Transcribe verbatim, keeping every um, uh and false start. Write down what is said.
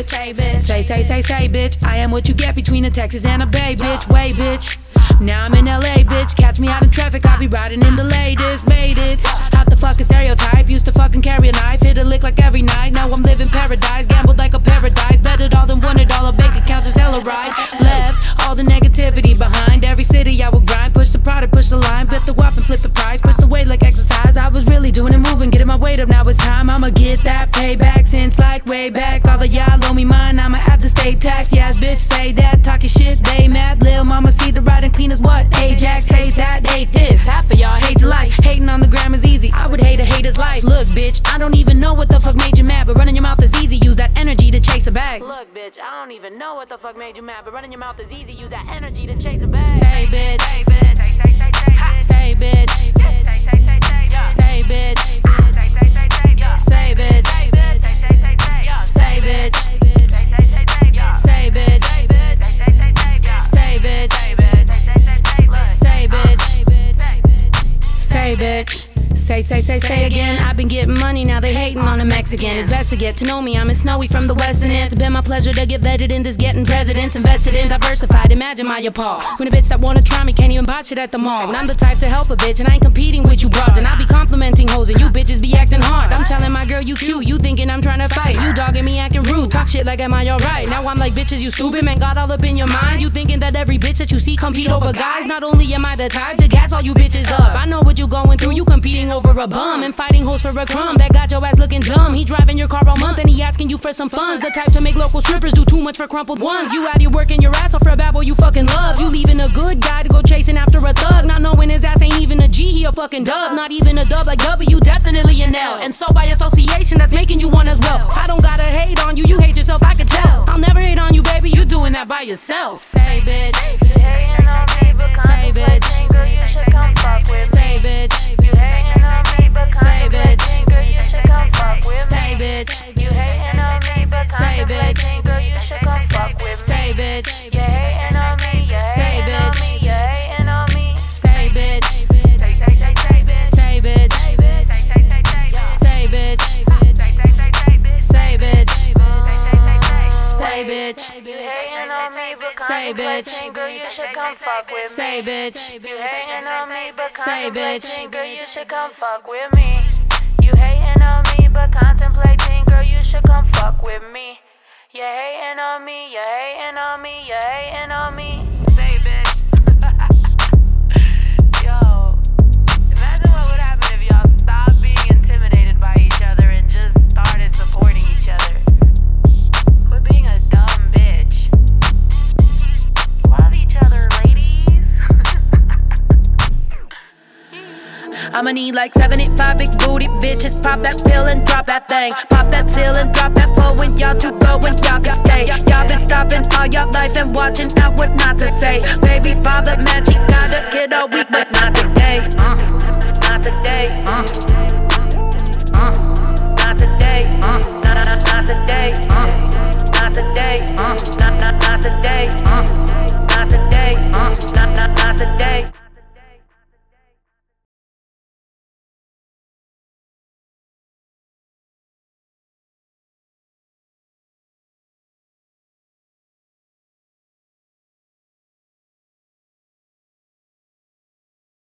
bitch. Say, bitch. Say, say, say, say, bitch. I am what you get between a Texas and a Bay, bitch. Way, bitch. Now I'm in L A, bitch. Catch me out in traffic, I'll be riding in the latest. Made it. Out the fucking stereotype. Used to fucking carry a knife. Hit a lick like every night. Now I'm living paradise. Gambled like a paradise. Bet it all, then won it all. A bank account just hella right. Left all the negativity behind. Every city I would grind. Push the product, push the line. Bet the whop and flip the price. Push the weight like exercise. I was really doing it, moving, getting my weight up. Now it's time. I'ma get that payback since like way back. All of y'all owe me mine. I'ma have to stay taxed. Yes, bitch, say that. Talking shit, they mad. Lil' mama see the ride and clean as what? Ajax, hate that, hate this. Half of y'all hate your life. Hating on the gram is easy. I would hate a hater's life. Look, bitch, I don't even know what the fuck made you mad, but running your mouth is easy. Use that energy to chase a bag. Look, bitch, I don't even know what the fuck made you mad, but running your mouth is easy. Use that energy to chase a bag. Say, bitch. Say, bitch. Say, bitch. Say, bitch. Say, bitch. Say, bitch. Say, bitch. Say, bitch. Say, bitch. Say, bitch. Say, say, say, say again. I've been getting money, now they hating on a Mexican. It's best to get to know me, I'm in Snowy from the western end. It's been my pleasure to get vetted in this getting presidents. Invested in diversified, imagine my appall. When a bitch that wanna try me can't even buy shit at the mall. When I'm the type to help a bitch and I ain't competing with you broads. And I be complimenting hoes and you bitches be acting hard. I'm telling my girl you cute, you thinking I'm trying to fight. You dogging me acting rude, talk shit like am I alright? Now I'm like bitches you stupid, man got all up in your mind. You thinking that every bitch that you see compete over guys. Not only am I the type to gas all you bitches up, I know what you going through, you competing over a bum and fighting hoes for a crumb. That got your ass looking dumb. He driving your car all month and he asking you for some funds. The type to make local strippers do too much for crumpled ones. You out here working your ass off for a bad boy you fucking love. You leaving a good guy to go chasing after a thug, not knowing his ass ain't even a G, he a fucking dub. Not even a dub like W, definitely an L. And so by association that's making you one as well. I don't gotta hate on you, you hate yourself, I could tell. I'll never hate on you, baby, you doing that by yourself. Say, bitch. Hating on me, but Say, bitch. girl, you should come fuck with Say, me. bitch. You hating on me, but Say, bitch. girl, you should come fuck with Say, me. bitch. You hating on me, but Say, bitch. girl, you should come fuck with me. Say, bitch. You hating on me, you Say, hating on bitch. me, you hating on me. Say, bitch. Say, say, say, say, bitch. Say, bitch. Say, say, say, say, bitch. Say, bitch. Say, say, say, say, bitch. Say, bitch. Say, Say, bitch. You hating on me, but Say, bitch. girl, you should come fuck with me. Say, bitch. You hating on me, but Say, bitch. contemplating, girl, you should come fuck with me. You hating on me, but contemplating, girl, you should come fuck with me. You hating on me, you hating on me, you hating on me. Say, bitch. Yo, imagine what would happen if y'all stopped being intimidated by each other and just started supporting each other. Quit being a dumb bitch. Love each other, ladies. I'ma need like seven, eight, five big booty bitches. Pop that pill and drop that thing. Pop that seal and drop that flow when y'all two go and y'all can stay. Y'all been stopping all y'all life and watching out what not to say. Baby father man, she got a kid all week, but not today. Uh, not today. Uh, uh, not today. Uh, not, not, not today. Uh, not today. Uh, not, not, not today.